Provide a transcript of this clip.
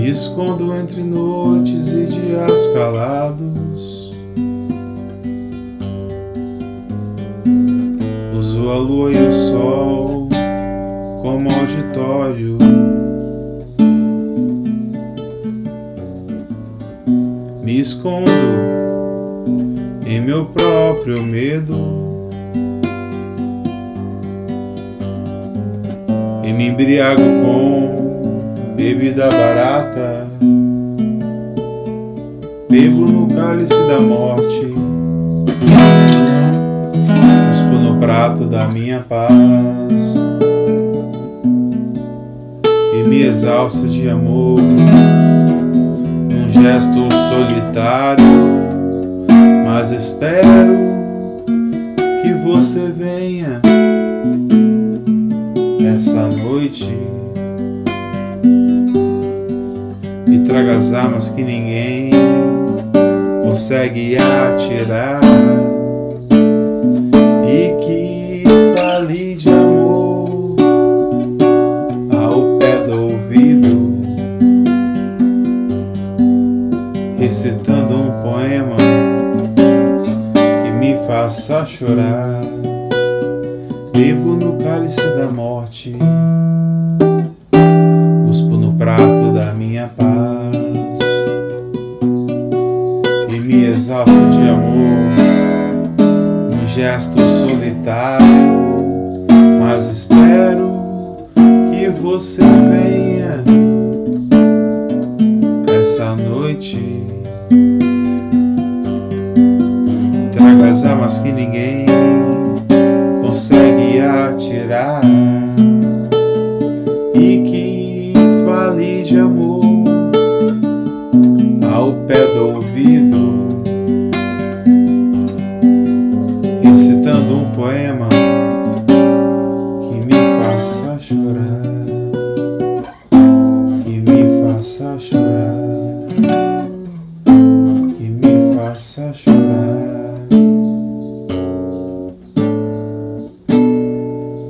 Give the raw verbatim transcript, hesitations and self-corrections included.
Me escondo entre noites e dias calados. Uso a lua e o sol como auditório. Me escondo em meu próprio medo e me embriago com bebida barata. Bebo no cálice da morte, cuspo no prato da minha paz e me exausto de amor num gesto solitário. Mas espero que você venha essa noite e traga as armas que ninguém consegue atirar, e que fale de amor ao pé do ouvido, recitando um poema que me faça chorar. Bebo no cálice da morte, cuspo no prato da minha paz e me exausto de amor num gesto solitário. Mas espero que você venha essa noite, traga as armas que ninguém consegue atirar, e que fale de amor ao pé do ouvido, recitando um poema que me faça chorar, que me faça chorar.